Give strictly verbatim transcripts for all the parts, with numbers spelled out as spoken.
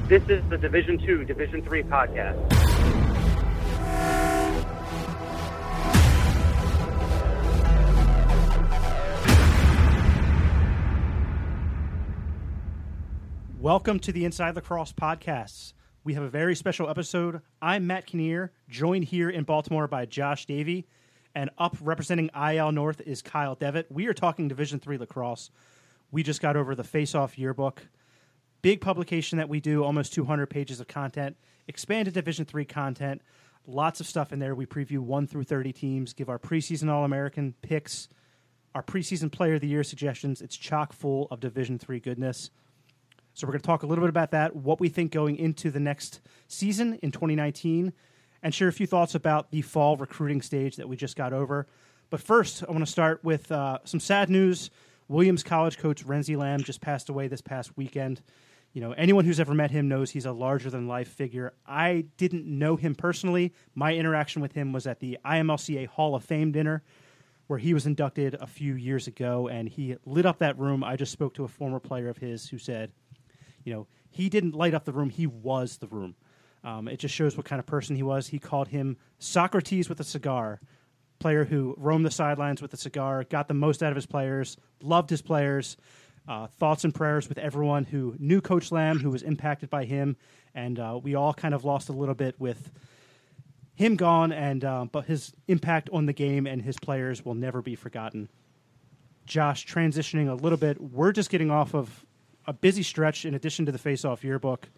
This is the Division two, Division three podcast. Welcome to the Inside Lacrosse podcasts. We have a very special episode. I'm Matt Kinnear, joined here in Baltimore by Josh Davey, and up representing I L North is Kyle Devitt. We are talking Division three lacrosse. We just got over the Face-Off yearbook. Big publication that we do, almost two hundred pages of content, expanded Division three content, lots of stuff in there. We preview one through thirty teams, give our preseason All-American picks, our preseason Player of the Year suggestions. It's chock full of Division three goodness. So we're going to talk a little bit about that, what we think going into the next season in twenty nineteen, and share a few thoughts about the fall recruiting stage that we just got over. But first, I want to start with uh, some sad news. Williams College coach Renzi Lamb just passed away this past weekend. You know, anyone who's ever met him knows he's a larger-than-life figure. I didn't know him personally. My interaction with him was at the I M L C A Hall of Fame dinner, where he was inducted a few years ago, and he lit up that room. I just spoke to a former player of his who said, you know, he didn't light up the room, he was the room. Um, it just shows what kind of person he was. He called him Socrates with a cigar, player who roamed the sidelines with a cigar, got the most out of his players, loved his players. Uh, thoughts and prayers with everyone who knew Coach Lamb, who was impacted by him, and uh, we all kind of lost a little bit with him gone, and uh, but his impact on the game and his players will never be forgotten. Josh, transitioning a little bit, we're just getting off of a busy stretch in addition to the Face-Off yearbook,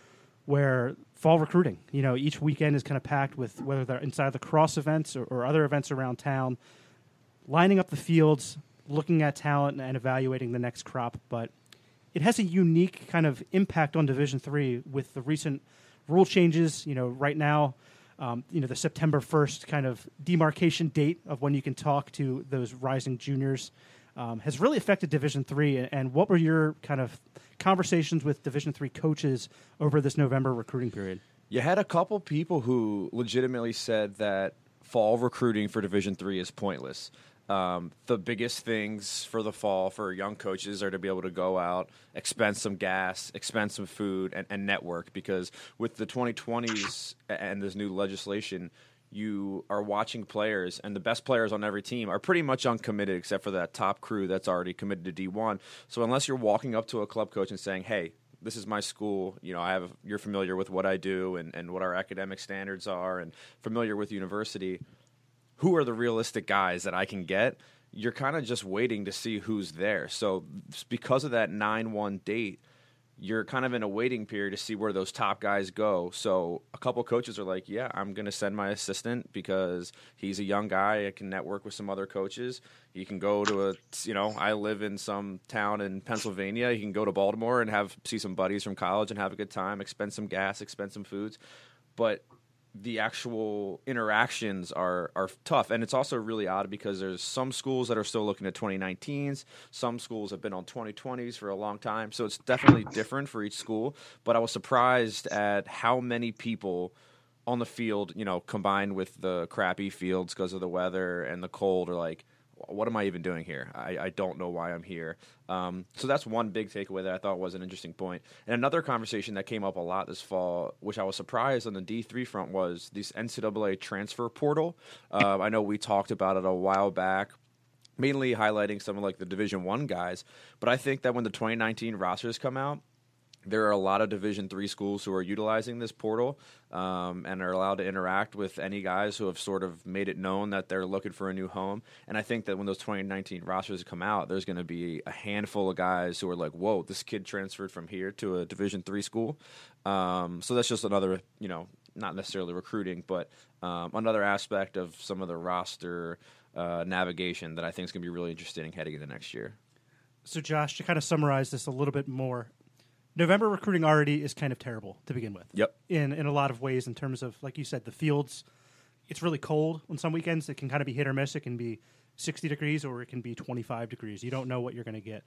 where fall recruiting, you know, each weekend is kind of packed with whether they're inside the cross events or, or other events around town, lining up the fields, looking at talent and evaluating the next crop. But it has a unique kind of impact on Division three with the recent rule changes. You know, right now, um, you know, the September first kind of demarcation date of when you can talk to those rising juniors um, has really affected Division three. And what were your kind of conversations with Division three coaches over this November recruiting period? You had a couple people who legitimately said that fall recruiting for Division three is pointless. Um, the biggest things for the fall for young coaches are to be able to go out, expend some gas, expend some food, and, and network, because with the twenty twenties and this new legislation, you are watching players, and the best players on every team are pretty much uncommitted except for that top crew that's already committed to D one. So unless you're walking up to a club coach and saying, hey, this is my school, you know, I have you're familiar with what I do and, and what our academic standards are and familiar with university, who are the realistic guys that I can get? You're kind of just waiting to see who's there. So because of that nine one date, you're kind of in a waiting period to see where those top guys go. So a couple coaches are like, yeah, I'm going to send my assistant because he's a young guy. I can network with some other coaches. He can go to a, you know, I live in some town in Pennsylvania. He can go to Baltimore and have see some buddies from college and have a good time, expend some gas, expend some foods. But the actual interactions are are tough. And it's also really odd because there's some schools that are still looking at twenty nineteens. Some schools have been on twenty twenties for a long time. So it's definitely different for each school. But I was surprised at how many people on the field, you know, combined with the crappy fields because of the weather and the cold, are like, what am I even doing here? I, I don't know why I'm here. Um, so that's one big takeaway that I thought was an interesting point. And another conversation that came up a lot this fall, which I was surprised on the D three front, was this N C double A transfer portal. Uh, I know we talked about it a while back, mainly highlighting some of like the Division One guys. But I think that when the twenty nineteen rosters come out, there are a lot of Division three schools who are utilizing this portal um, and are allowed to interact with any guys who have sort of made it known that they're looking for a new home. And I think that when those twenty nineteen rosters come out, there's going to be a handful of guys who are like, whoa, this kid transferred from here to a Division three school. Um, so that's just another, you know, not necessarily recruiting, but um, another aspect of some of the roster uh, navigation that I think is going to be really interesting heading into next year. So, Josh, to kind of summarize this a little bit more, November recruiting already is kind of terrible to begin with. Yep. In in a lot of ways, in terms of, like you said, the fields, it's really cold on some weekends. It can kind of be hit or miss. It can be sixty degrees or it can be twenty-five degrees. You don't know what you're going to get.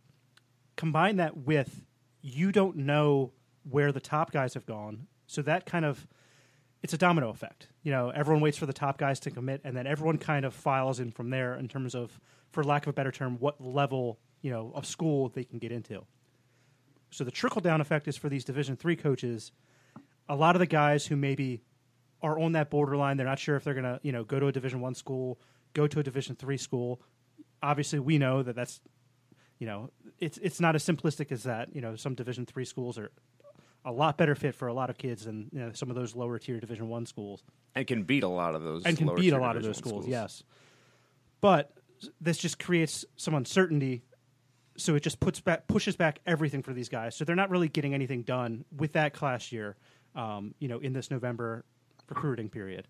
Combine that with you don't know where the top guys have gone. So that kind of, it's a domino effect. You know, everyone waits for the top guys to commit, and then everyone kind of files in from there in terms of, for lack of a better term, what level, you know, of school they can get into. So the trickle down effect is for these Division three coaches. A lot of the guys who maybe are on that borderline, they're not sure if they're going to, you know, go to a Division one school, go to a Division three school. Obviously, we know that that's, you know, it's it's not as simplistic as that. You know, some Division three schools are a lot better fit for a lot of kids than, you know, some of those lower tier Division one schools. And can beat a lot of those. And can lower beat tier a lot of Division those schools, schools, yes. But this just creates some uncertainty. So it just puts back, pushes back everything for these guys. So they're not really getting anything done with that class year, um, you know, in this November recruiting period.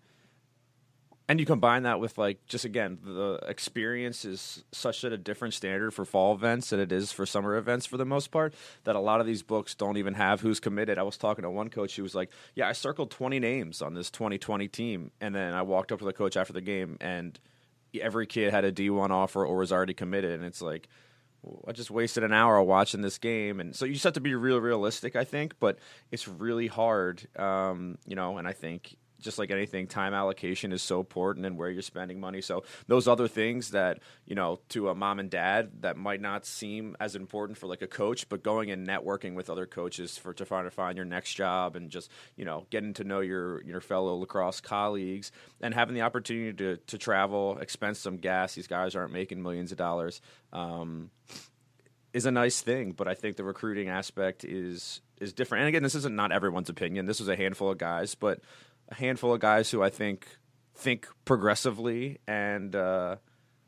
And you combine that with, like, just, again, the experience is such a different standard for fall events than it is for summer events for the most part, that a lot of these books don't even have who's committed. I was talking to one coach who was like, yeah, I circled twenty names on this twenty twenty team. And then I walked up to the coach after the game, and every kid had a D one offer or was already committed. And it's like, I just wasted an hour watching this game. And so you just have to be real realistic, I think, but it's really hard, um, you know, and I think just like anything, time allocation is so important and where you're spending money. So those other things that, you know, to a mom and dad that might not seem as important for like a coach, but going and networking with other coaches for to find to find your next job and just, you know, getting to know your your fellow lacrosse colleagues and having the opportunity to to travel, expense some gas. These guys aren't making millions of dollars. Um, is a nice thing, but I think the recruiting aspect is is different. And again, this isn't not everyone's opinion. This was a handful of guys, but a handful of guys who I think think progressively and, uh,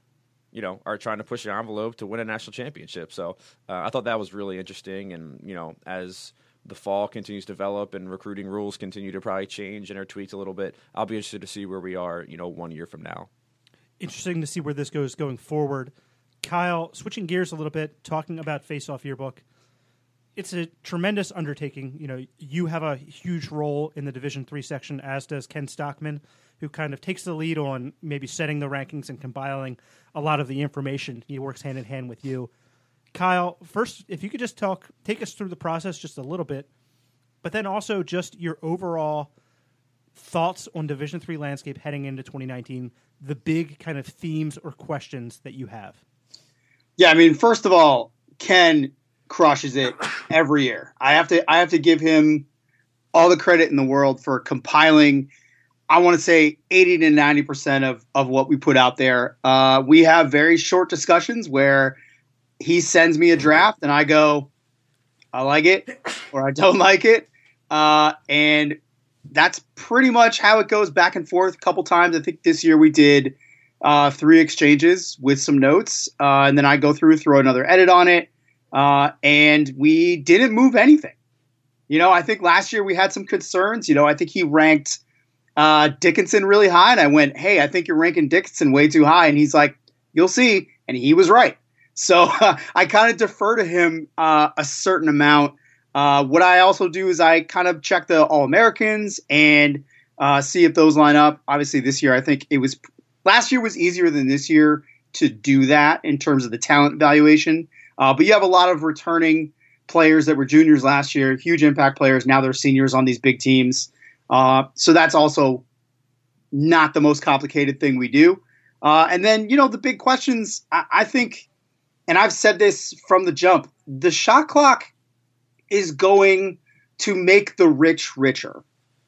you know, are trying to push the envelope to win a national championship. So uh, I thought that was really interesting. And, you know, as the fall continues to develop and recruiting rules continue to probably change and are tweaked a little bit, I'll be interested to see where we are, you know, one year from now. Interesting to see where this goes going forward. Kyle, switching gears a little bit, talking about Face-Off Yearbook. It's a tremendous undertaking. You know, you have a huge role in the Division three section, as does Ken Stockman, who kind of takes the lead on maybe setting the rankings and compiling a lot of the information. He works hand in hand with you. Kyle, first, if you could just talk, take us through the process just a little bit, but then also just your overall thoughts on Division three landscape heading into twenty nineteen, the big kind of themes or questions that you have. Yeah, I mean, first of all, Ken crushes it every year. I have to I have to give him all the credit in the world for compiling, I want to say eighty to ninety percent of, of what we put out there. Uh, we have very short discussions where he sends me a draft and I go, I like it or I don't like it. Uh, and that's pretty much how it goes back and forth a couple times. I think this year we did uh, three exchanges with some notes. Uh, and then I go through, throw another edit on it. Uh, and we didn't move anything. You know, I think last year we had some concerns. You know, I think he ranked uh, Dickinson really high. And I went, hey, I think you're ranking Dickinson way too high. And he's like, you'll see. And he was right. So uh, I kind of defer to him uh, a certain amount. Uh, what I also do is I kind of check the All-Americans and uh, see if those line up. Obviously, this year, I think it was – last year was easier than this year to do that in terms of the talent evaluation. Uh, but you have a lot of returning players that were juniors last year, huge impact players. Now they're seniors on these big teams. Uh, so that's also not the most complicated thing we do. Uh, and then, you know, the big questions, I, I think, and I've said this from the jump, the shot clock is going to make the rich richer.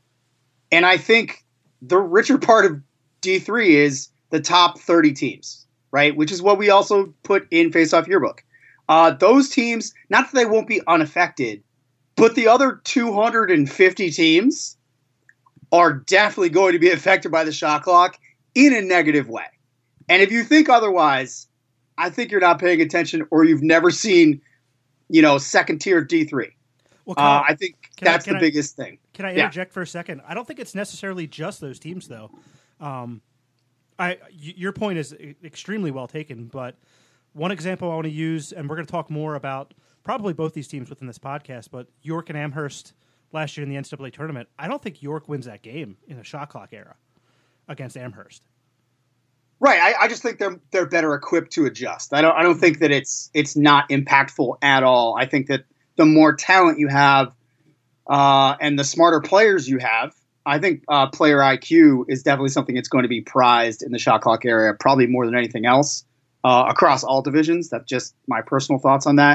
And I think the richer part of D three is the top thirty teams, right? Which is what we also put in Face-Off Yearbook. Uh, those teams, not that they won't be unaffected, but the other two hundred fifty teams are definitely going to be affected by the shot clock in a negative way. And if you think otherwise, I think you're not paying attention or you've never seen, you know, second tier D three. Well, Kyle, uh, I think that's I, the I, biggest thing. Can I interject yeah. for a second? I don't think it's necessarily just those teams, though. Um, I y- your point is extremely well taken, but one example I want to use, and we're going to talk more about probably both these teams within this podcast, but York and Amherst last year in the N C double A tournament, I don't think York wins that game in the shot clock era against Amherst. Right. I, I just think they're they're better equipped to adjust. I don't I don't think that it's it's not impactful at all. I think that the more talent you have uh, and the smarter players you have, I think uh, player I Q is definitely something that's going to be prized in the shot clock area, probably more than anything else uh, across all divisions. That's just my personal thoughts on that.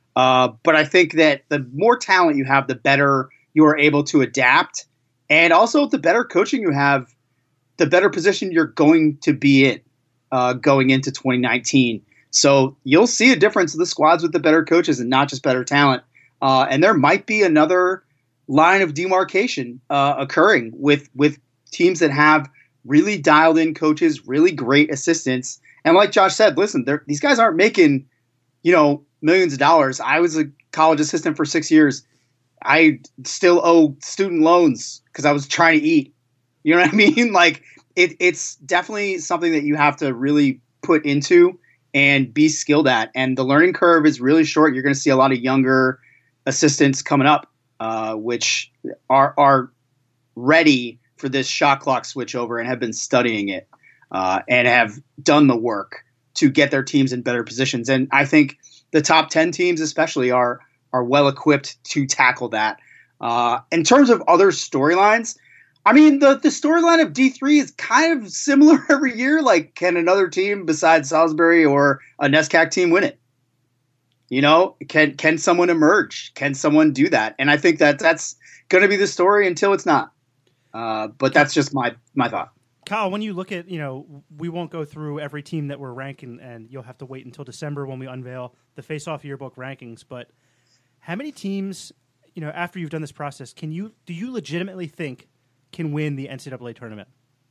Uh, but I think that the more talent you have, the better you are able to adapt. And also, the better coaching you have, the better position you're going to be in uh, going into twenty nineteen. So you'll see a difference in the squads with the better coaches and not just better talent. Uh, and there might be another line of demarcation uh, occurring with with teams that have really dialed in coaches, really great assistants. And like Josh said, listen, these guys aren't making, you know, millions of dollars. I was a college assistant for six years. I still owe student loans because I was trying to eat. You know what I mean? Like it, it's definitely something that you have to really put into and be skilled at. And the learning curve is really short. You're going to see a lot of younger assistants coming up, uh, which are are ready for this shot clock switchover and have been studying it uh, and have done the work to get their teams in better positions. And I think the top ten teams especially are are well equipped to tackle that. Uh, in terms of other storylines, I mean, the, the storyline of D three is kind of similar every year. Like, can another team besides Salisbury or a NESCAC team win it? You know, can can someone emerge? Can someone do that? And I think that that's going to be the story until it's not. Uh, but that's just my my thought. Kyle, when you look at, you know, we won't go through every team that we're ranking, and you'll have to wait until December when we unveil the Face-Off Yearbook rankings. But how many teams, you know, after you've done this process, can you do you legitimately think can win the N C double A tournament?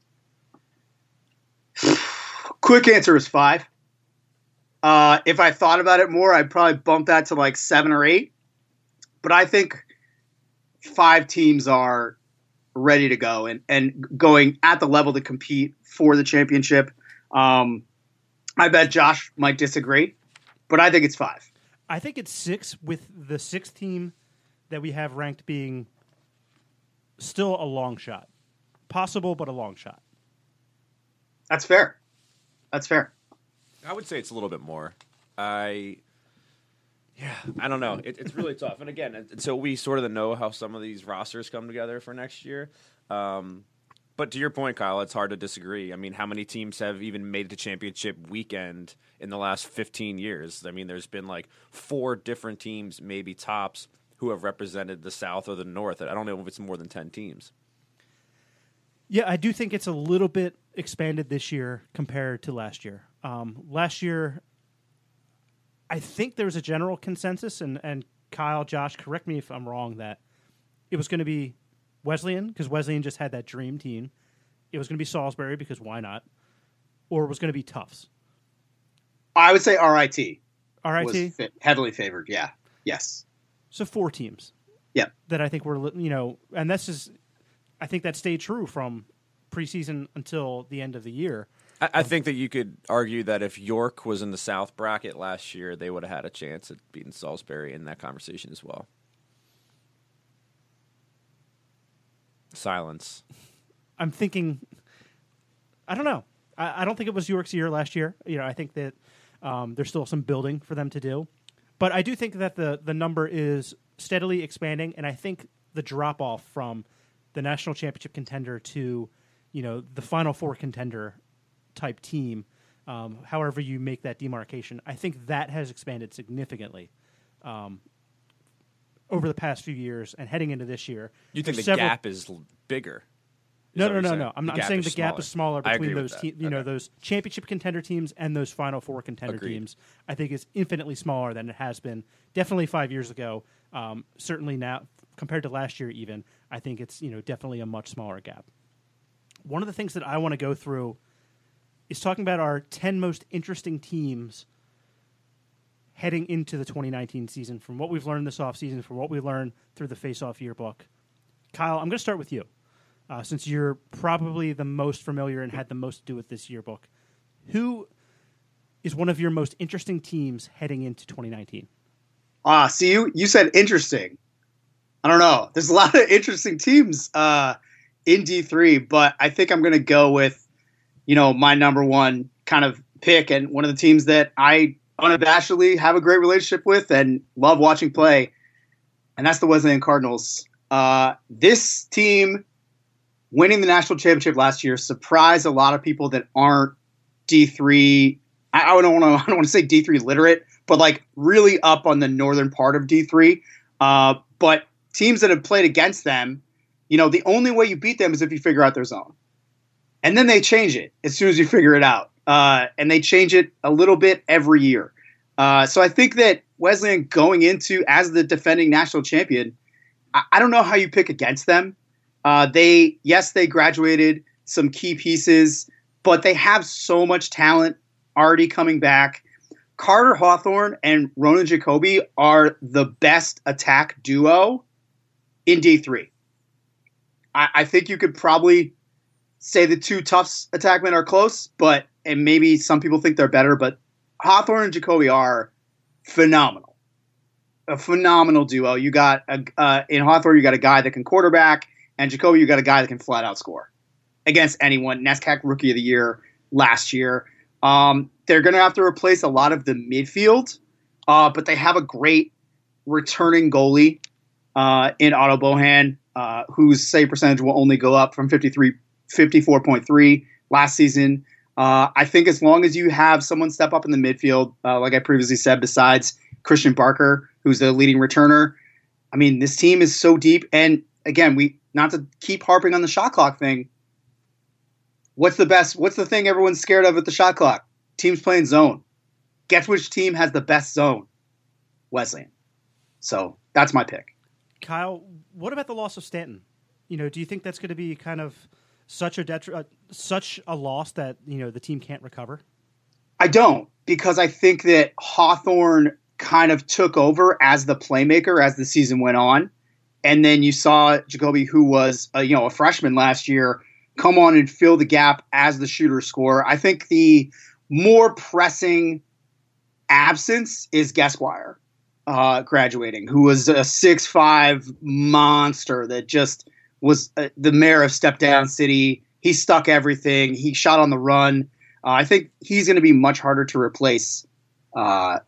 Quick answer is five. Uh, if I thought about it more, I'd probably bump that to like seven or eight. But I think five teams are ready to go and, and going at the level to compete for the championship. Um, I bet Josh might disagree, but I think it's five. I think it's six, with the sixth team that we have ranked being still a long shot. Possible, but a long shot. That's fair. That's fair. I would say it's a little bit more. I, yeah, I don't know. It, it's really tough. And again, until we sort of know how some of these rosters come together for next year. Um, but to your point, Kyle, it's hard to disagree. I mean, how many teams have even made it to championship weekend in the last fifteen years? I mean, there's been like four different teams, maybe tops, who have represented the South or the North. I don't know if it's more than ten teams. Yeah, I do think it's a little bit expanded this year compared to last year. Um, last year, I think there was a general consensus, and, and Kyle, Josh, correct me if I'm wrong, that it was going to be Wesleyan, because Wesleyan just had that dream team. It was going to be Salisbury, because why not? Or it was going to be Tufts. I would say R I T. R I T? Was fi- heavily favored, yeah. Yes. So four teams. Yeah. That I think were, you know, and this is, I think that stayed true from preseason until the end of the year. I, I think that you could argue that if York was in the South bracket last year, they would have had a chance at beating Salisbury in that conversation as well. Silence. I'm thinking, I don't know. I, I don't think it was York's year last year. You know, I think that um, there's still some building for them to do. But I do think that the, the number is steadily expanding, and I think the drop-off from the national championship contender to, you know, the Final Four contender type team, um, however you make that demarcation, I think that has expanded significantly um, over the past few years and heading into this year. You think There's the several... gap is bigger? Is No, that no, what no, you're no. saying? I'm, The I'm gap saying is the gap smaller. is smaller I between agree with those, that. te- you know, Okay. those championship contender teams and those Final Four contender Agreed. teams. I think is infinitely smaller than it has been. Definitely five years ago. Um, certainly now, compared to last year, even I think it's, you know, definitely a much smaller gap. One of the things that I want to go through is talking about our ten most interesting teams heading into the twenty nineteen season, from what we've learned this offseason, from what we learned through the Face-Off Yearbook. Kyle, I'm going to start with you, uh, since you're probably the most familiar and had the most to do with this yearbook. Who is one of your most interesting teams heading into twenty nineteen? Ah, see, you, you said interesting. I don't know. There's a lot of interesting teams uh, in D three, but I think I'm going to go with, you know, my number one kind of pick and one of the teams that I unabashedly have a great relationship with and love watching play, and that's the Wesleyan Cardinals. Uh, this team winning the national championship last year surprised a lot of people that aren't D three. I, I don't want to. I don't want to say D three literate, but like really up on the northern part of D three. Uh, but teams that have played against them, you know, the only way you beat them is if you figure out their zone. And then they change it as soon as you figure it out. Uh, and they change it a little bit every year. Uh, so I think that Wesleyan going into as the defending national champion, I, I don't know how you pick against them. Uh, they, yes, they graduated some key pieces, but they have so much talent already coming back. Carter Hawthorne and Ronan Jacoby are the best attack duo in D three. I, I think you could probably say the two Tufts attackmen are close, but and maybe some people think they're better, but Hawthorne and Jacoby are phenomenal. A phenomenal duo. You got a, uh, in Hawthorne, you got a guy that can quarterback, and Jacoby, you got a guy that can flat out score against anyone. NESCAC Rookie of the Year last year. Um, they're going to have to replace a lot of the midfield, uh, but they have a great returning goalie uh, in Otto Bohan, uh, whose save percentage will only go up from fifty-three, fifty-four point three last season. Uh, I think as long as you have someone step up in the midfield, uh, like I previously said, besides Christian Barker, who's the leading returner, I mean, this team is so deep. And again, we not to keep harping on the shot clock thing. What's the best? What's the thing everyone's scared of at the shot clock? Teams playing zone. Guess which team has the best zone? Wesleyan. So that's my pick. Kyle, what about the loss of Stanton? You know, do you think that's going to be kind of such a detri- uh, such a loss that, you know, the team can't recover? I don't, because I think that Hawthorne kind of took over as the playmaker as the season went on, and then you saw Jacoby, who was a, you know a freshman last year, come on and fill the gap as the shooter scorer. I think the more pressing absence is Gesquire uh, graduating, who was a six five monster that just was uh, the mayor of Step Down City. He stuck everything. He shot on the run. Uh, I think he's going to be much harder to replace uh,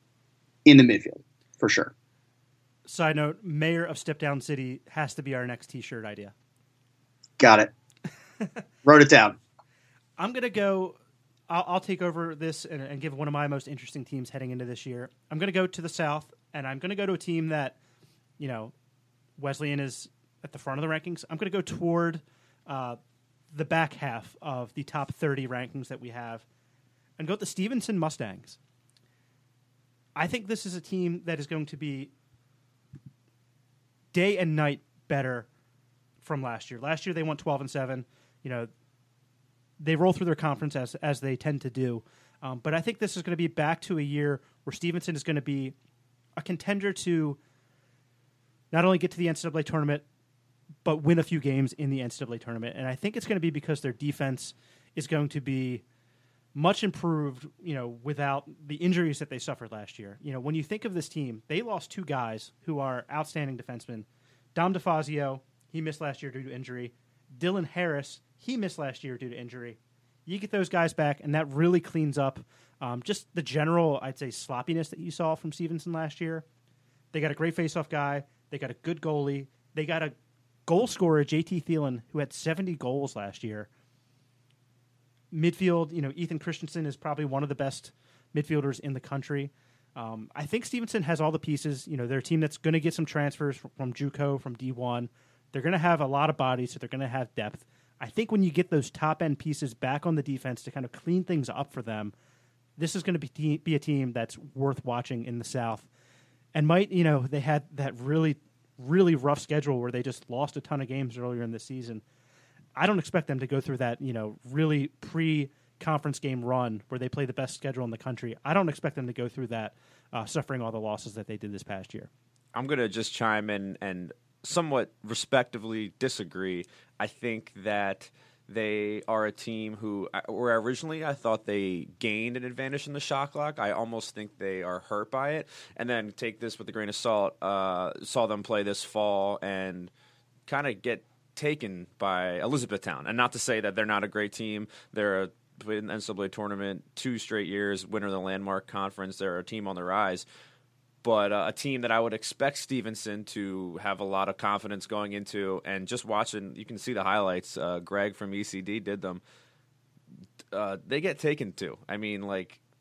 in the midfield, for sure. Side note, mayor of Step Down City has to be our next T-shirt idea. Got it. Wrote it down. I'm going to go, I'll, I'll take over this and, and give one of my most interesting teams heading into this year. I'm going to go to the South, and I'm going to go to a team that, you know, Wesleyan is at the front of the rankings. I'm going to go toward uh, the back half of the top thirty rankings that we have and go with the Stevenson Mustangs. I think this is a team that is going to be day and night better from last year. Last year they went twelve and seven. You know, they roll through their conference as as they tend to do. Um, but I think this is going to be back to a year where Stevenson is going to be a contender to not only get to the N C double A tournament, but win a few games in the N C double A tournament. And I think it's going to be because their defense is going to be much improved, you know, without the injuries that they suffered last year. You know, when you think of this team, they lost two guys who are outstanding defensemen. Dom DeFazio, he missed last year due to injury. Dylan Harris, he missed last year due to injury. You get those guys back, and that really cleans up um, just the general, I'd say, sloppiness that you saw from Stevenson last year. They got a great faceoff guy. They got a good goalie. They got a goal scorer, J T Thielen, who had seventy goals last year. Midfield, you know, Ethan Christensen is probably one of the best midfielders in the country. Um, I think Stevenson has all the pieces. You know, they're a team that's going to get some transfers from, from JUCO, from D one. They're going to have a lot of bodies, so they're going to have depth. I think when you get those top-end pieces back on the defense to kind of clean things up for them, this is going to be, te- be a team that's worth watching in the South. And might, you know, they had that really, really rough schedule where they just lost a ton of games earlier in the season. I don't expect them to go through that, you know, really pre-conference game run where they play the best schedule in the country. I don't expect them to go through that, uh, suffering all the losses that they did this past year. I'm going to just chime in and somewhat respectively disagree. I think that they are a team who, where originally I thought they gained an advantage in the shot clock. I almost think they are hurt by it. And then take this with a grain of salt. Uh, saw them play this fall and kind of get taken by Elizabethtown. And not to say that they're not a great team. They're a, in the N C double A tournament two straight years, winner of the Landmark Conference. They're a team on the rise. But uh, a team that I would expect Stevenson to have a lot of confidence going into, and just watching, you can see the highlights. Uh, Greg from E C D did them. Uh, they get taken to. I mean, like,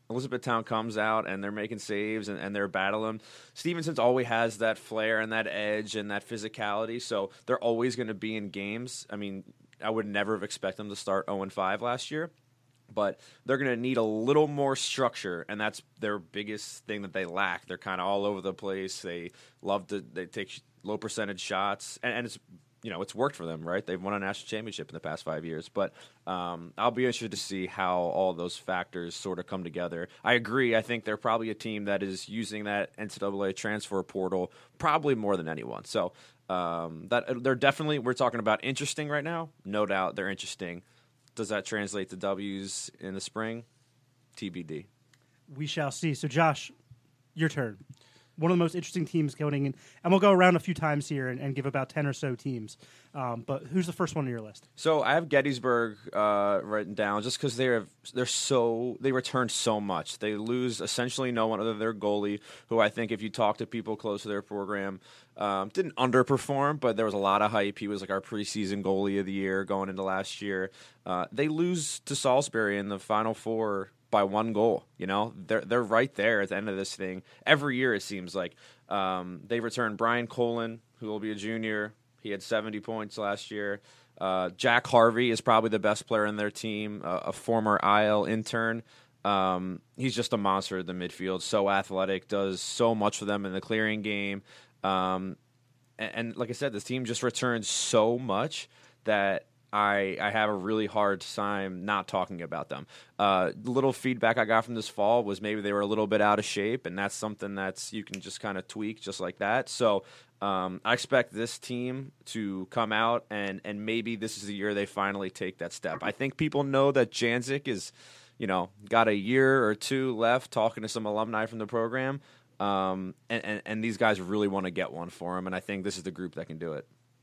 Elizabethtown comes out and they're making saves and, and they're battling. Stevenson's always has that flair and that edge and that physicality, so they're always going to be in games. I mean, I would never have expected them to start oh and five last year, but they're going to need a little more structure, and that's their biggest thing that they lack. They're kind of all over the place. They love to they take low percentage shots, and, and it's you know, it's worked for them, right? They've won a national championship in the past five years. But um, I'll be interested to see how all those factors sort of come together. I agree. I think they're probably a team that is using that N C double A transfer portal probably more than anyone. So um, that they're definitely, we're talking about interesting right now. No doubt they're interesting. Does that translate to W's in the spring? T B D. We shall see. So, Josh, your turn. One of the most interesting teams going in, and we'll go around a few times here and, and give about ten or so teams. Um, but who's the first one on your list? So I have Gettysburg uh, written down just because they're they're so they return so much. They lose essentially no one other than their goalie, who I think if you talk to people close to their program, um, didn't underperform, but there was a lot of hype. He was like our preseason goalie of the year going into last year. Uh, they lose to Salisbury in the Final Four by one goal. You know, they're they're right there at the end of this thing. Every year it seems like um, they return Brian Colin, who will be a junior. He had seventy points last year. Uh, Jack Harvey is probably the best player in their team, uh, a former I L intern. Um, he's just a monster at the midfield, so athletic, does so much for them in the clearing game. Um, and, and like I said, this team just returns so much that I, I have a really hard time not talking about them. Uh, the little feedback I got from this fall was maybe they were a little bit out of shape, and that's something that's you can just kind of tweak just like that. So um, I expect this team to come out, and, and maybe this is the year they finally take that step. I think people know that Janzik is, you know, got a year or two left, talking to some alumni from the program, um, and, and, and these guys really want to get one for him, and I think this is the group that can do it.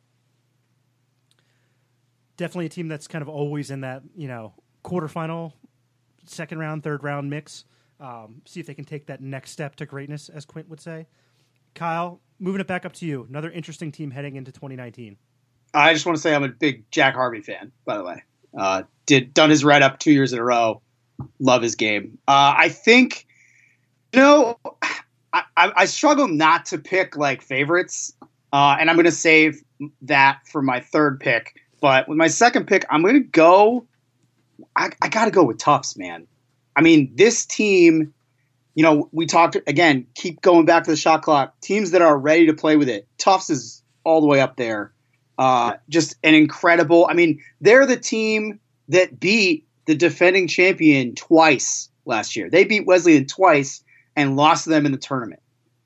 Definitely a team that's kind of always in that, you know, quarterfinal, second round, third round mix. Um, see if they can take that next step to greatness, as Quint would say. Kyle, moving it back up to you. Another interesting team heading into twenty nineteen. I just want to say I'm a big Jack Harvey fan, by the way. Uh, did done his write up two years in a row. Love his game. Uh, I think, you know, I, I, I struggle not to pick like favorites, uh, and I'm going to save that for my third pick. But with my second pick, I'm going to go I, – I got to go with Tufts, man. I mean, this team, you know, we talked – again, keep going back to the shot clock. Teams that are ready to play with it. Tufts is all the way up there. Uh, just an incredible – I mean, they're the team that beat the defending champion twice last year. They beat Wesleyan twice and lost to them in the tournament.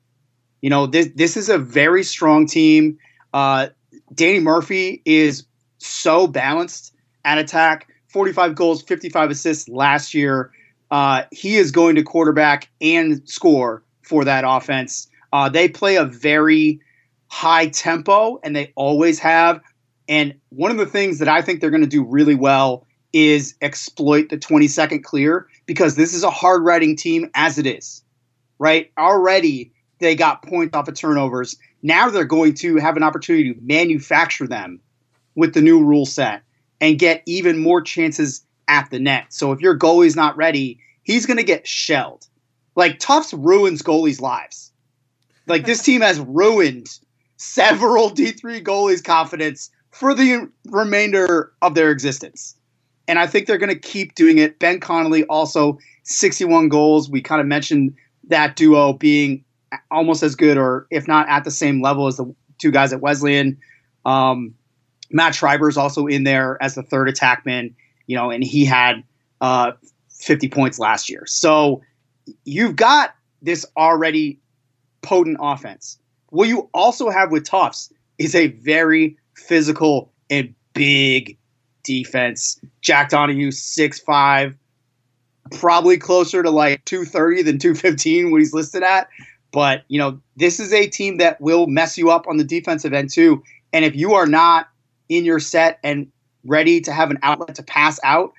You know, this, this is a very strong team. Uh, Danny Murphy is – so balanced at attack, forty-five goals, fifty-five assists last year. Uh, he is going to quarterback and score for that offense. Uh, they play a very high tempo, and they always have. And one of the things that I think they're going to do really well is exploit the twenty-second clear, because this is a hard-riding team as it is, right? Already they got points off of turnovers. Now they're going to have an opportunity to manufacture them with the new rule set and get even more chances at the net. So if your goalie's not ready, he's going to get shelled. Like, Tufts ruins goalies' lives. Like, this team has ruined several D three goalies' confidence for the remainder of their existence. And I think they're going to keep doing it. Ben Connolly, also sixty-one goals. We kind of mentioned that duo being almost as good, or if not at the same level as the two guys at Wesleyan. Um, Matt Schreiber is also in there as the third attackman, you know, and he had uh, fifty points last year. So you've got this already potent offense. What you also have with Tufts is a very physical and big defense. Jack Donahue, six five, probably closer to like two thirty than two fifteen, what he's listed at. But, you know, this is a team that will mess you up on the defensive end too. And if you are not in your set and ready to have an outlet to pass out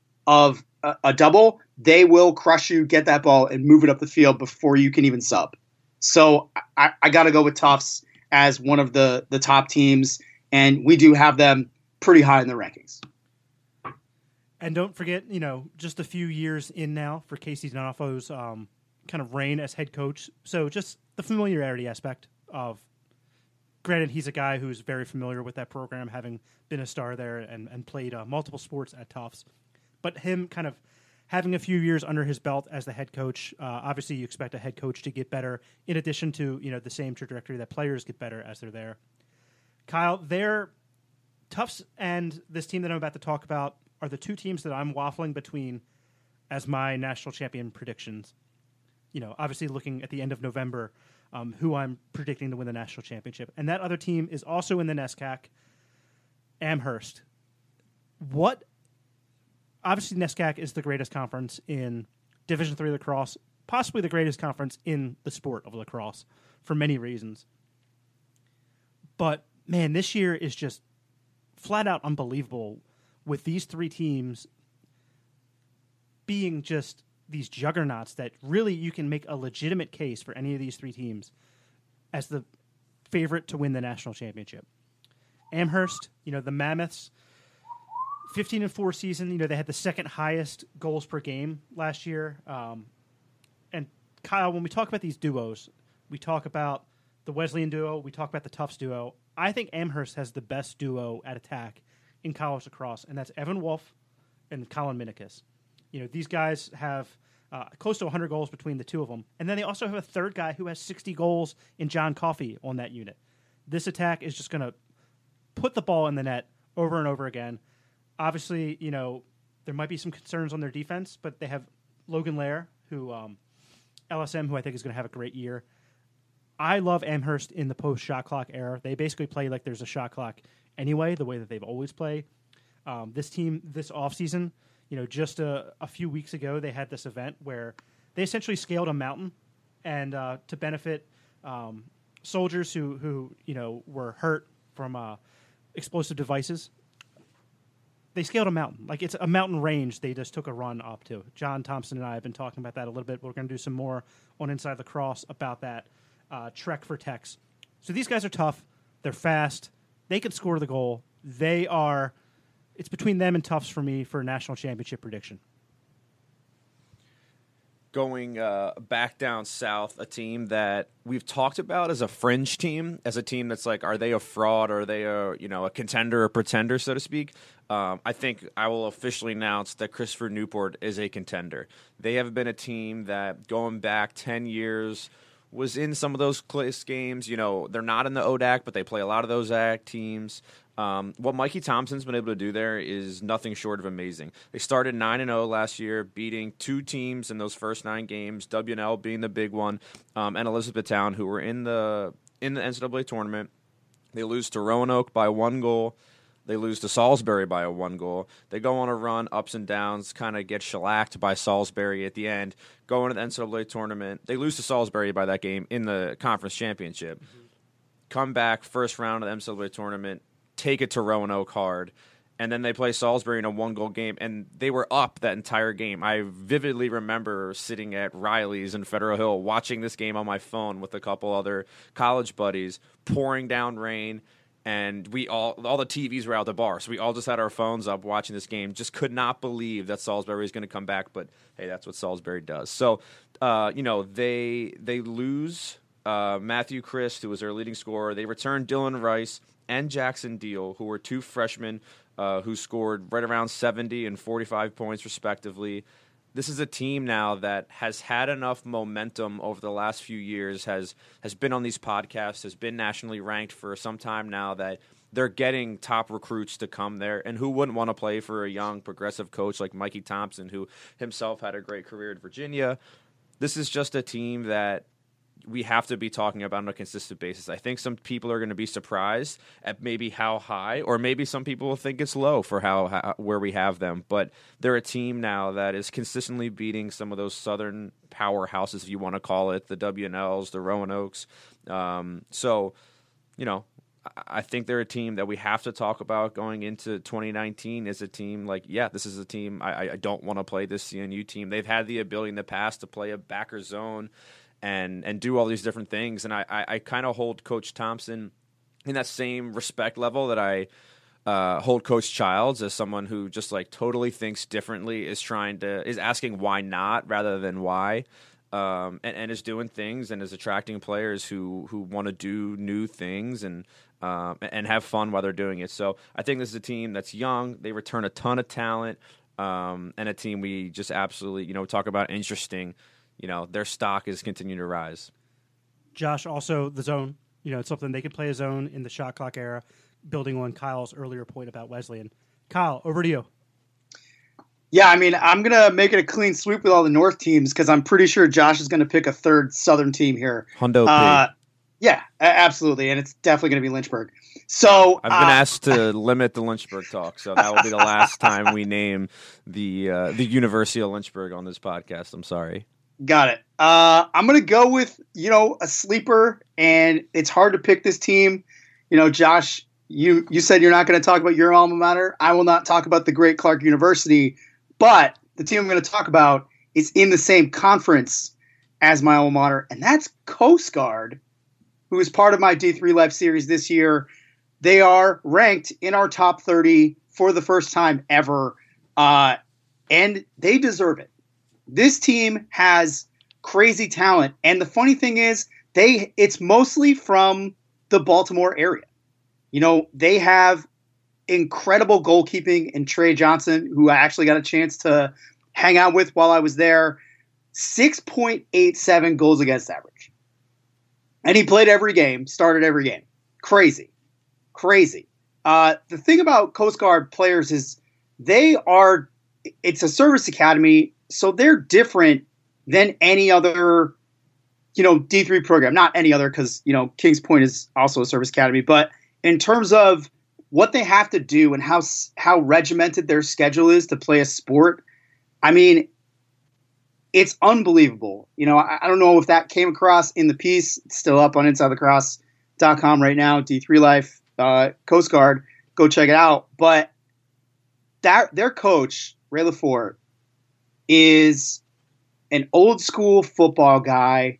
of a, a double, they will crush you, get that ball, and move it up the field before you can even sub. So I, I got to go with Tufts as one of the, the top teams, and we do have them pretty high in the rankings. And don't forget, you know, just a few years in now for Casey Donafoe's um, kind of reign as head coach. So just the familiarity aspect of, granted, he's a guy who's very familiar with that program, having been a star there and, and played uh, multiple sports at Tufts. But him kind of having a few years under his belt as the head coach, uh, obviously you expect a head coach to get better, in addition to, you know, the same trajectory that players get better as they're there. Kyle, they're Tufts and this team that I'm about to talk about are the two teams that I'm waffling between as my national champion predictions. You know, obviously looking at the end of November, um, who I'm predicting to win the national championship. And that other team is also in the NESCAC, Amherst. What, obviously NESCAC is the greatest conference in Division three lacrosse, possibly the greatest conference in the sport of lacrosse for many reasons. But, man, this year is just flat out unbelievable with these three teams being just these juggernauts that really you can make a legitimate case for any of these three teams as the favorite to win the national championship. Amherst, you know, the Mammoths, fifteen and four season, you know, they had the second highest goals per game last year. Um, and Kyle, when we talk about these duos, we talk about the Wesleyan duo, we talk about the Tufts duo. I think Amherst has the best duo at attack in college lacrosse, and that's Evan Wolf and Colin Minikis. You know, these guys have uh, close to one hundred goals between the two of them. And then they also have a third guy who has sixty goals in John Coffey on that unit. This attack is just going to put the ball in the net over and over again. Obviously, you know, there might be some concerns on their defense, but they have Logan Lair, who um, L S M, who I think is going to have a great year. I love Amherst in the post-shot clock era. They basically play like there's a shot clock anyway, the way that they've always played. Um, this team, this offseason, you know, just a, a few weeks ago, they had this event where they essentially scaled a mountain and uh, to benefit um, soldiers who, who, you know, were hurt from uh, explosive devices. They scaled a mountain. Like, it's a mountain range they just took a run up to. John Thompson and I have been talking about that a little bit. We're going to do some more on Inside Lacrosse about that uh, trek for Tex. So these guys are tough. They're fast. They can score the goal. They are... It's between them and Tufts for me for a national championship prediction. Going uh, back down south, a team that we've talked about as a fringe team, as a team that's like, are they a fraud? Are they a you know a contender or pretender, so to speak? Um, I think I will officially announce that Christopher Newport is a contender. They have been a team that, going back ten years, was in some of those close games. You know, they're not in the O D A C, but they play a lot of those A C teams. Um, what Mikey Thompson's been able to do there is nothing short of amazing. They started nine and oh last year, beating two teams in those first nine games, W N L being the big one, um, and Elizabethtown, who were in the in the N C double A tournament. They lose to Roanoke by one goal. They lose to Salisbury by a one goal. They go on a run, ups and downs, kind of get shellacked by Salisbury at the end, go into the N C double A tournament. They lose to Salisbury by that game in the conference championship. Mm-hmm. Come back, first round of the N C double A tournament, take it to Roanoke hard, and then they play Salisbury in a one-goal game, and they were up that entire game. I vividly remember sitting at Riley's in Federal Hill watching this game on my phone with a couple other college buddies, pouring down rain, and we all all the T Vs were out the bar, so we all just had our phones up watching this game. Just could not believe that Salisbury was going to come back, but hey, that's what Salisbury does. So, uh, you know, they they lose uh, Matthew Christ, who was their leading scorer. They return Dylan Rice and Jackson Deal, who were two freshmen uh, who scored right around seventy and forty-five points respectively. This is a team now that has had enough momentum over the last few years, has has been on these podcasts, has been nationally ranked for some time now, that they're getting top recruits to come there. And who wouldn't want to play for a young, progressive coach like Mikey Thompson, who himself had a great career at Virginia? This is just a team that we have to be talking about on a consistent basis. I think some people are going to be surprised at maybe how high, or maybe some people will think it's low for how, how where we have them. But they're a team now that is consistently beating some of those southern powerhouses, if you want to call it, the W N Ls, the Roanokes. Um, so, you know, I think they're a team that we have to talk about going into twenty nineteen as a team like, yeah, this is a team. I, I don't want to play this C N U team. They've had the ability in the past to play a backer zone and and do all these different things. And I, I, I kind of hold Coach Thompson in that same respect level that I uh, hold Coach Childs as someone who just like totally thinks differently, is trying to is asking why not rather than why, um, and, and is doing things and is attracting players who who want to do new things and um, and have fun while they're doing it. So I think this is a team that's young. They return a ton of talent, um, and a team we just absolutely you know talk about interesting. You know, their stock is continuing to rise. Josh, also the zone. You know, it's something they can play a zone in the shot clock era, building on Kyle's earlier point about Wesleyan. Kyle, over to you. Yeah, I mean, I'm going to make it a clean sweep with all the North teams because I'm pretty sure Josh is going to pick a third Southern team here. Hondo uh, Yeah, absolutely, and it's definitely going to be Lynchburg. So I've been uh, asked to limit the Lynchburg talk, so that will be the last time we name the uh, the University of Lynchburg on this podcast. I'm sorry. Got it. Uh, I'm going to go with, you know, a sleeper, and it's hard to pick this team. You know, Josh, you, you said you're not going to talk about your alma mater. I will not talk about the great Clark University, but the team I'm going to talk about is in the same conference as my alma mater, and that's Coast Guard, who is part of my D three Life series this year. They are ranked in our top thirty for the first time ever, uh, and they deserve it. This team has crazy talent, and the funny thing is, they it's mostly from the Baltimore area. You know, they have incredible goalkeeping in Trey Johnson, who I actually got a chance to hang out with while I was there. six point eight seven goals against average. And he played every game, started every game. Crazy. Crazy. Uh, the thing about Coast Guard players is they are, it's a service academy, so they're different than any other, you know, D three program. Not any other because, you know, Kings Point is also a service academy. But in terms of what they have to do and how how regimented their schedule is to play a sport, I mean, it's unbelievable. You know, I, I don't know if that came across in the piece. It's still up on inside the cross dot com right now, D three Life, uh, Coast Guard. Go check it out. But that their coach, Ray LaForte, is an old school football guy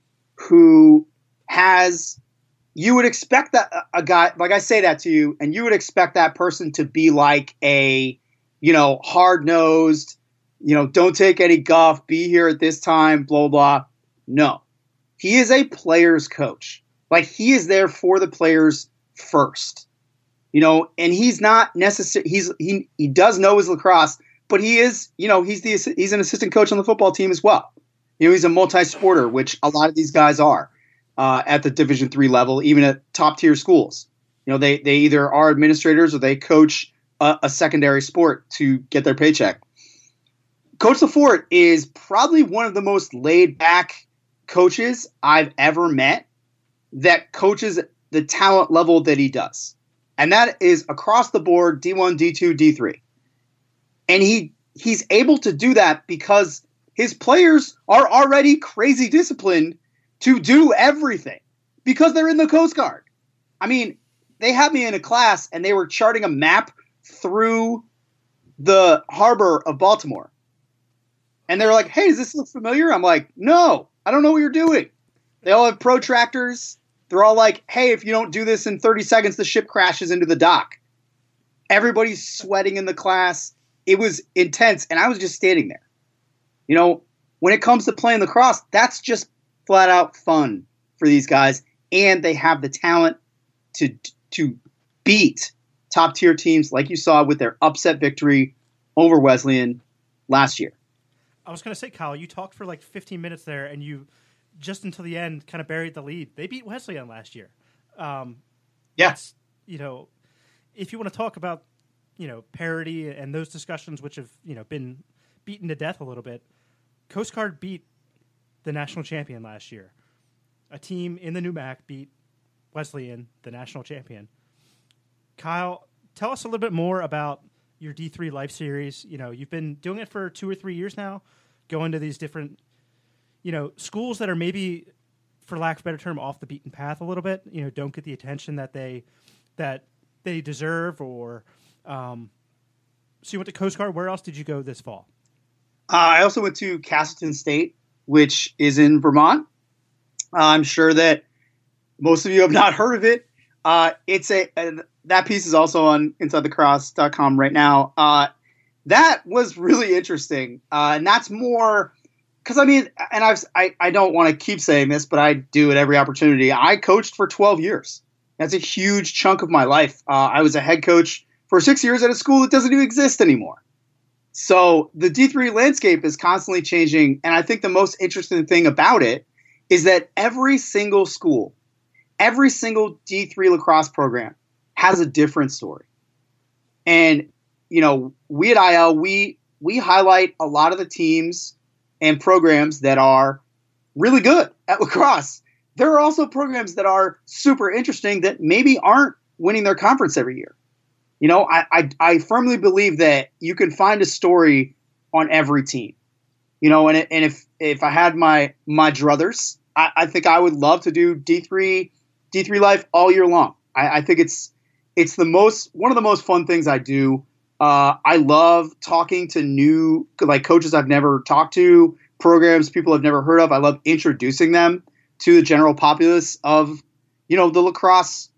who has, you would expect that a guy, like I say that to you, and you would expect that person to be like a, you know, hard nosed, you know, don't take any guff, be here at this time, blah, blah. No, he is a player's coach. Like he is there for the players first, you know, and he's not necessary. He's, he, he does know his lacrosse, but he is, you know, he's the he's an assistant coach on the football team as well. You know, he's a multi-sporter, which a lot of these guys are uh, at the Division three level, even at top tier schools. You know, they they either are administrators or they coach a, a secondary sport to get their paycheck. Coach LaForte is probably one of the most laid back coaches I've ever met that coaches the talent level that he does, and that is across the board, D one, D two, D three. And he he's able to do that because his players are already crazy disciplined to do everything because they're in the Coast Guard. I mean, they had me in a class and they were charting a map through the harbor of Baltimore. And they were like, hey, does this look familiar? I'm like, no, I don't know what you're doing. They all have protractors. They're all like, hey, if you don't do this in thirty seconds, the ship crashes into the dock. Everybody's sweating in the class. It was intense, and I was just standing there. You know, when it comes to playing lacrosse, that's just flat out fun for these guys, and they have the talent to to beat top tier teams like you saw with their upset victory over Wesleyan last year. I was going to say, Kyle, you talked for like fifteen minutes there, and you just until the end kind of buried the lead. They beat Wesleyan last year. Um, yes, you know, if you want to talk about, you know, parity and those discussions which have, you know, been beaten to death a little bit, Coast Guard beat the national champion last year. A team in the N U M A C beat Wesleyan, the national champion. Kyle, tell us a little bit more about your D three Life series. You know, you've been doing it for two or three years now, going to these different, you know, schools that are maybe, for lack of a better term, off the beaten path a little bit, you know, don't get the attention that they, that they deserve or, um, so you went to Coast Guard. Where else did you go this fall? Uh, I also went to Castleton State, which is in Vermont. Uh, I'm sure that most of you have not heard of it. Uh, it's a, uh, that piece is also on inside the cross dot com right now. Uh, that was really interesting. Uh, and that's more because I mean, and I've, I, I don't want to keep saying this, but I do at every opportunity. I coached for twelve years. That's a huge chunk of my life. Uh, I was a head coach for six years at a school that doesn't even exist anymore. So the D three landscape is constantly changing. And I think the most interesting thing about it is that every single school, every single D three lacrosse program has a different story. And, you know, we at I L, we, we highlight a lot of the teams and programs that are really good at lacrosse. There are also programs that are super interesting that maybe aren't winning their conference every year. You know, I, I I firmly believe that you can find a story on every team. You know, and and if if I had my my druthers, I, I think I would love to do D three D three life all year long. I, I think it's it's the most one of the most fun things I do. Uh, I love talking to new like coaches I've never talked to, programs people I've never heard of. I love introducing them to the general populace of, you know, the lacrosse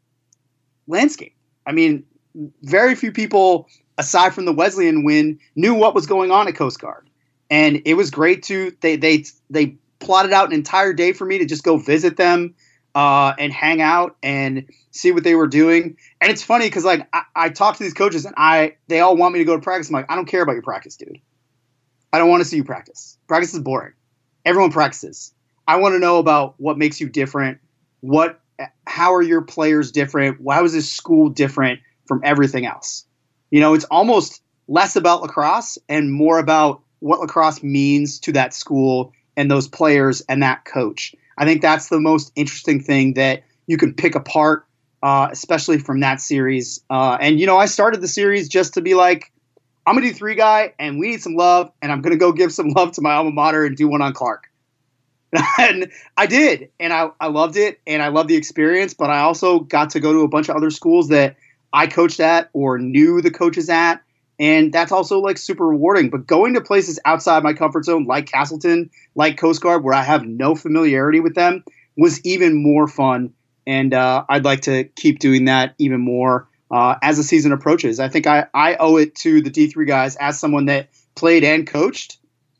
landscape. I mean, very few people, aside from the Wesleyan win, knew what was going on at Coast Guard. And it was great to, they they they plotted out an entire day for me to just go visit them uh, and hang out and see what they were doing. And it's funny because, like, I, I talk to these coaches and I they all want me to go to practice. I'm like, I don't care about your practice, dude. I don't want to see you practice. Practice is boring. Everyone practices. I want to know about what makes you different. What, how are your players different? Why was this school different from everything else? You know, it's almost less about lacrosse and more about what lacrosse means to that school and those players and that coach. I think that's the most interesting thing that you can pick apart, uh, especially from that series. Uh, and, you know, I started the series just to be like, I'm a D three guy and we need some love, and I'm going to go give some love to my alma mater and do one on Clark. And I did, and I, I loved it, and I loved the experience, but I also got to go to a bunch of other schools that I coached at or knew the coaches at, and that's also like super rewarding. But going to places outside my comfort zone, like Castleton, like Coast Guard, where I have no familiarity with them, was even more fun, and uh, I'd like to keep doing that even more uh, as the season approaches. I think I, I owe it to the D three guys as someone that played and coached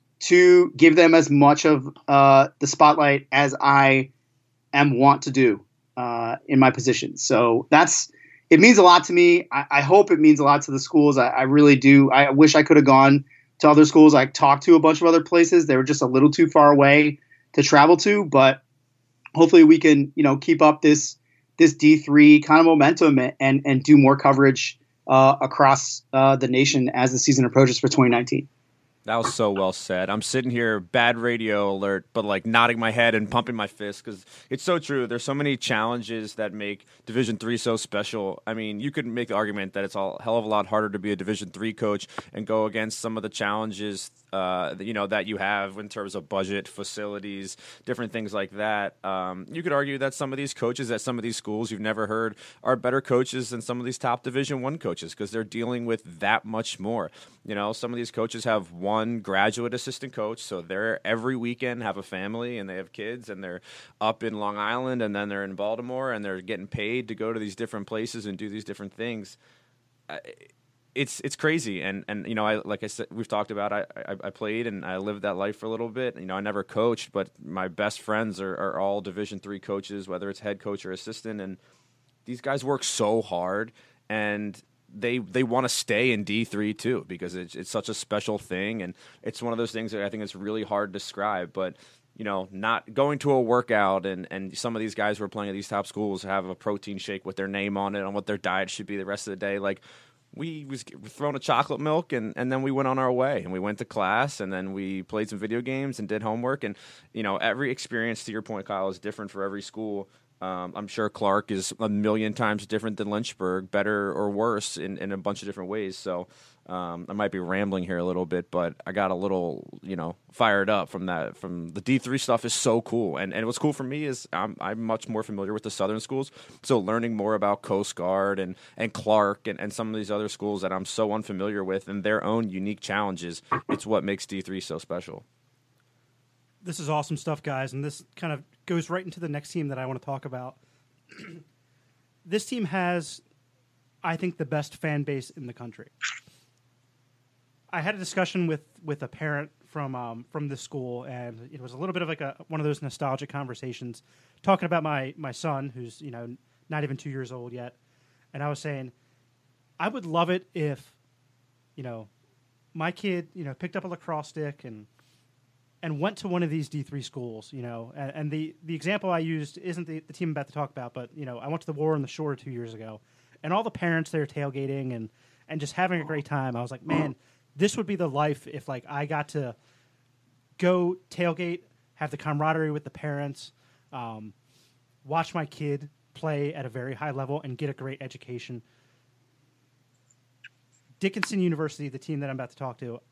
to give them as much of uh, the spotlight as I am want to do uh, in my position. So that's, it means a lot to me. I, I hope it means a lot to the schools. I, I really do. I wish I could have gone to other schools. I talked to a bunch of other places. They were just a little too far away to travel to, but hopefully we can, you know, keep up this, this D three kind of momentum and, and do more coverage uh, across uh, the nation as the season approaches for twenty nineteen. That was so well said. I'm sitting here, bad radio alert, but like nodding my head and pumping my fist because it's so true. There's so many challenges that make Division three so special. I mean, you could make the argument that it's a hell of a lot harder to be a Division three coach and go against some of the challenges uh, you know, that you have in terms of budget, facilities, different things like that. Um, you could argue that some of these coaches at some of these schools you've never heard are better coaches than some of these top Division one coaches because they're dealing with that much more. You know, some of these coaches have one graduate assistant coach, so they're every weekend have a family and they have kids and they're up in Long Island and then they're in Baltimore and they're getting paid to go to these different places and do these different things. It's it's crazy, and and you know, I like I said, we've talked about. I, I I played and I lived that life for a little bit. You know, I never coached, but my best friends are, are all Division three coaches, whether it's head coach or assistant, and these guys work so hard and they they want to stay in D three too because it's it's such a special thing, and it's one of those things that I think it's really hard to describe. But you know, not going to a workout and and some of these guys who are playing at these top schools have a protein shake with their name on it on what their diet should be the rest of the day. Like we was thrown a chocolate milk and and then we went on our way and we went to class and then we played some video games and did homework. And you know, every experience, to your point, Kyle, is different for every school. Um, I'm sure Clark is a million times different than Lynchburg, better or worse in, in a bunch of different ways. So um, I might be rambling here a little bit, but I got a little, you know, fired up from that. From the D three stuff is so cool, and and what's cool for me is I'm I'm much more familiar with the Southern schools. So learning more about Coast Guard and and Clark and, and some of these other schools that I'm so unfamiliar with and their own unique challenges, it's what makes D three so special. This is awesome stuff, guys, and this kind of goes right into the next team that I want to talk about. this team has, I think, the best fan base in the country. I had a discussion with, with a parent from um, from this school, and it was a little bit of like a one of those nostalgic conversations, talking about my, my son, who's you know not even two years old yet, and I was saying, I would love it if, you know, my kid you know picked up a lacrosse stick and and went to one of these D three schools, you know, and, and the, the example I used isn't the, the team I'm about to talk about, but you know, I went to the War on the Shore two years ago, and all the parents there tailgating and and just having a great time. I was like, man. This would be the life if, like, I got to go tailgate, have the camaraderie with the parents, um, watch my kid play at a very high level, and get a great education. Dickinson University, the team that I'm about to talk to,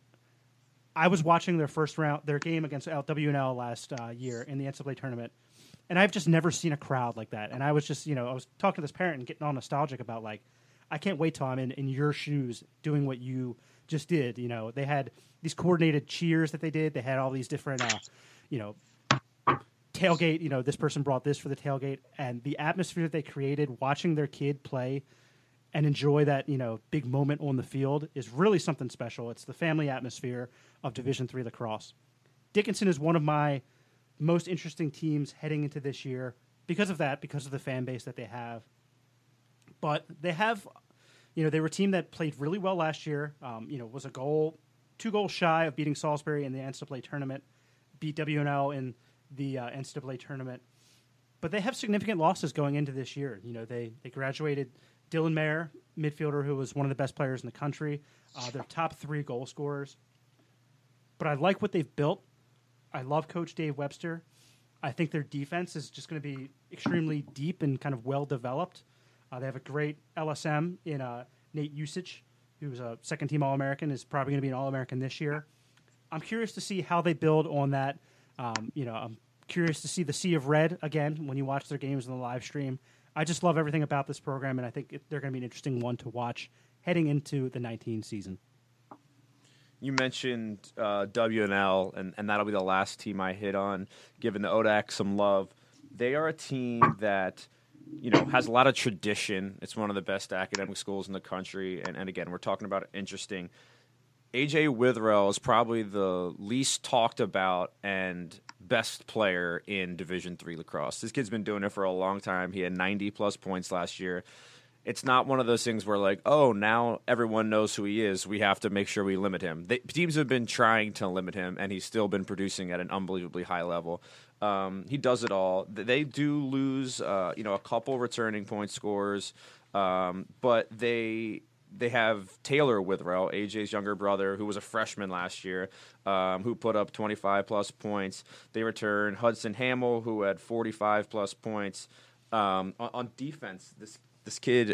I was watching their first round, their game against W N L last uh, year in the N C double A tournament, and I've just never seen a crowd like that. And I was just, you know, I was talking to this parent and getting all nostalgic about, like, I can't wait till I'm in, in your shoes doing what you just did. You know, they had these coordinated cheers that they did. They had all these different, uh, you know, tailgate, you know, this person brought this for the tailgate. And the atmosphere that they created watching their kid play and enjoy that, you know, big moment on the field is really something special. It's the family atmosphere of Division three lacrosse. Dickinson is one of my most interesting teams heading into this year because of that, because of the fan base that they have. But they have... You know, they were a team that played really well last year. Um, you know, was a goal, two goals shy of beating Salisbury in the N C double A tournament, beat W N L in the uh, N C double A tournament. But they have significant losses going into this year. You know, they, they graduated Dylan Mayer, midfielder who was one of the best players in the country. Uh, their top three goal scorers. But I like what they've built. I love Coach Dave Webster. I think their defense is just going to be extremely deep and kind of well-developed. Uh, they have a great L S M in uh, Nate Usage, who's a second-team All-American, is probably going to be an All-American this year. I'm curious to see how they build on that. Um, you know, I'm curious to see the Sea of Red again when you watch their games in the live stream. I just love everything about this program, and I think it, they're going to be an interesting one to watch heading into the nineteen season. You mentioned uh, W N L, and, and that'll be the last team I hit on, giving the O D A C some love. They are a team that – you know, has a lot of tradition. It's one of the best academic schools in the country. And, and again, we're talking about interesting. A J Witherell is probably the least talked about and best player in Division three lacrosse. This kid's been doing it for a long time. He had ninety-plus points last year. It's not one of those things where, like, oh, now everyone knows who he is. We have to make sure we limit him. They, teams have been trying to limit him, and he's still been producing at an unbelievably high level. Um, he does it all. They do lose, uh, you know, a couple returning point scorers, um, but they they have Taylor Witherell, A J's younger brother, who was a freshman last year, um, who put up twenty-five plus points. They return Hudson Hamill, who had forty-five plus points. Um, on, on defense, this this kid,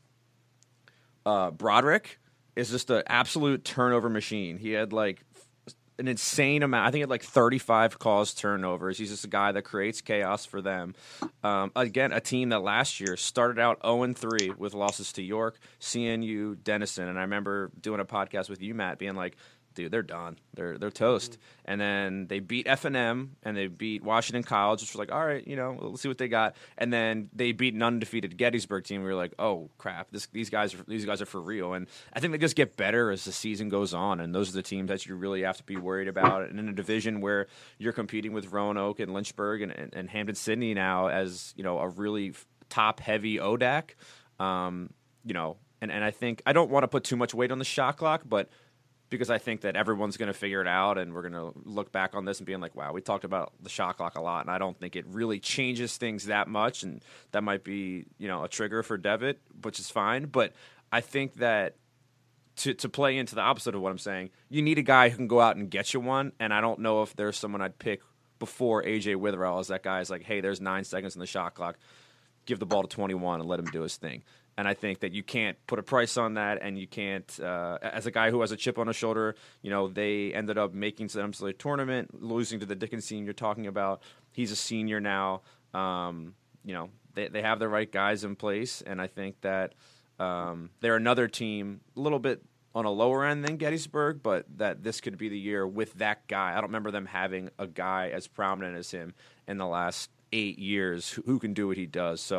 uh, Broderick, is just an absolute turnover machine. He had like an insane amount. I think he had like thirty-five caused turnovers. He's just a guy that creates chaos for them. Um, again, a team that last year started out oh and three with losses to York, C N U, Denison. And I remember doing a podcast with you, Matt, being like, dude, they're done. They're they're toast. Mm-hmm. And then they beat F and M and they beat Washington College, which was like, all right, you know, let's see what they got. And then they beat an undefeated Gettysburg team. We were like, oh crap, this, these guys are these guys are for real. And I think they just get better as the season goes on. And those are the teams that you really have to be worried about. And in a division where you're competing with Roanoke and Lynchburg and, and, and Hampden-Sydney now as, you know, a really top heavy O D A C, um, you know, and, and I think I don't want to put too much weight on the shot clock, but because I think that everyone's going to figure it out and we're going to look back on this and being like, wow, we talked about the shot clock a lot, and I don't think it really changes things that much, and that might be, you know, a trigger for Devitt, which is fine. But I think that to to play into the opposite of what I'm saying, you need a guy who can go out and get you one, and I don't know if there's someone I'd pick before A J Witherell as that guy is like, hey, there's nine seconds in the shot clock, give the ball to twenty-one and let him do his thing. And I think that you can't put a price on that, and you can't, uh, as a guy who has a chip on his shoulder, you know, they ended up making to the N C double A tournament, losing to the Dickinson you're talking about. He's a senior now. Um, you know, they they have the right guys in place, and I think that um, they're another team a little bit on a lower end than Gettysburg, but that this could be the year with that guy. I don't remember them having a guy as prominent as him in the last eight years who, who can do what he does. So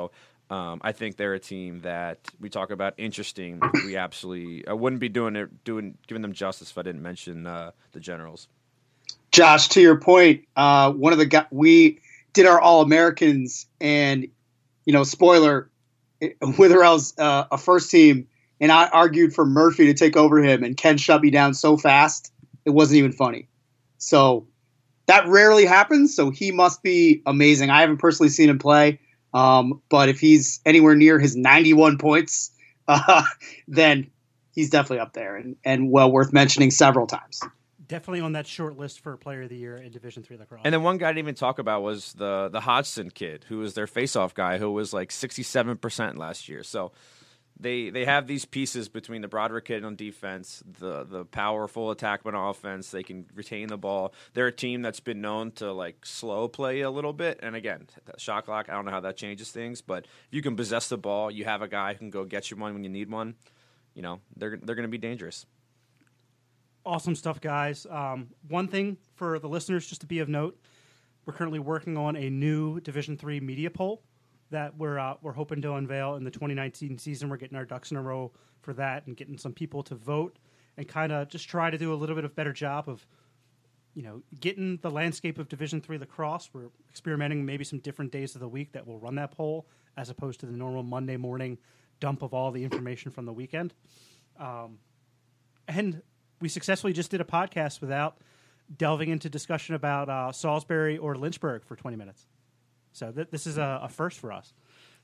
Um, I think they're a team that we talk about interesting. We absolutely I wouldn't be doing it, doing giving them justice if I didn't mention uh, the Generals. Josh, to your point, uh, one of the guys we did our All Americans, and you know, spoiler, Witherell's uh, a first team, and I argued for Murphy to take over him, and Ken shut me down so fast it wasn't even funny. So that rarely happens. So he must be amazing. I haven't personally seen him play. Um, but if he's anywhere near his ninety-one points, uh, then he's definitely up there and, and well worth mentioning several times. Definitely on that short list for Player of the Year in Division three lacrosse. And then one guy I didn't even talk about was the the Hodgson kid, who was their face-off guy, who was like sixty-seven percent last year. So they they have these pieces between the Broderick kid on defense, the the powerful attackman on offense. They can retain the ball. They're a team that's been known to like slow play a little bit. And again, shot clock, I don't know how that changes things, but if you can possess the ball, you have a guy who can go get you one when you need one, you know, they're they're going to be dangerous. Awesome stuff, guys. Um, one thing for the listeners, just to be of note, we're currently working on a new Division three media poll that we're uh, we're hoping to unveil in the twenty nineteen season. We're getting our ducks in a row for that and getting some people to vote and kind of just try to do a little bit of better job of, you know, getting the landscape of Division three lacrosse. We're experimenting maybe some different days of the week that we'll run that poll as opposed to the normal Monday morning dump of all the information from the weekend. Um, and we successfully just did a podcast without delving into discussion about uh, Salisbury or Lynchburg for twenty minutes. So th- this is a, a first for us.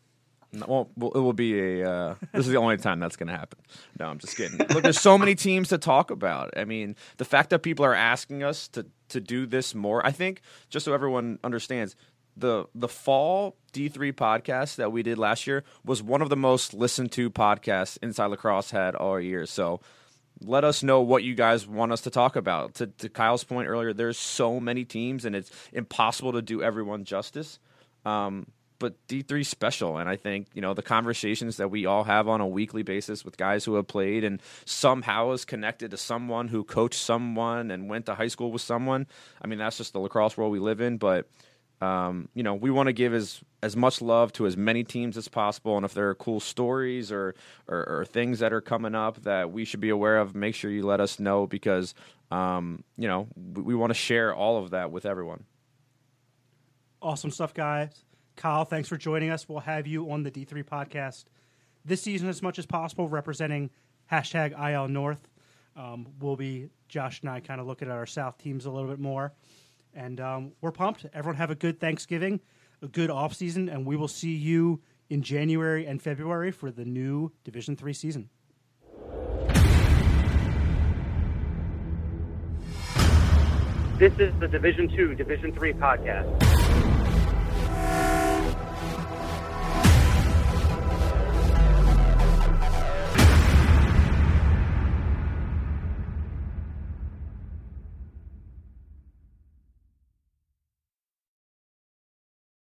No, well, it will be a. Uh, this is the only time that's going to happen. No, I'm just kidding. Look, there's so many teams to talk about. I mean, the fact that people are asking us to to do this more, I think, just so everyone understands, the the fall D three podcast that we did last year was one of the most listened to podcasts Inside Lacrosse had all year. So let us know what you guys want us to talk about. To, to Kyle's point earlier, there's so many teams, and it's impossible to do everyone justice. Um, but D three special, and I think, you know, the conversations that we all have on a weekly basis with guys who have played and somehow is connected to someone who coached someone and went to high school with someone. I mean, that's just the lacrosse world we live in, but Um, you know, we want to give as, as much love to as many teams as possible, and if there are cool stories or, or, or things that are coming up that we should be aware of, make sure you let us know because, um, you know, we, we want to share all of that with everyone. Awesome stuff, guys. Kyle, thanks for joining us. We'll have you on the D three podcast this season as much as possible, representing hashtag I L North. Um, we'll be, Josh and I, kind of looking at our South teams a little bit more. And um, we're pumped. Everyone have a good Thanksgiving, a good off season, and we will see you in January and February for the new Division three season. This is the Division two, Division three podcast.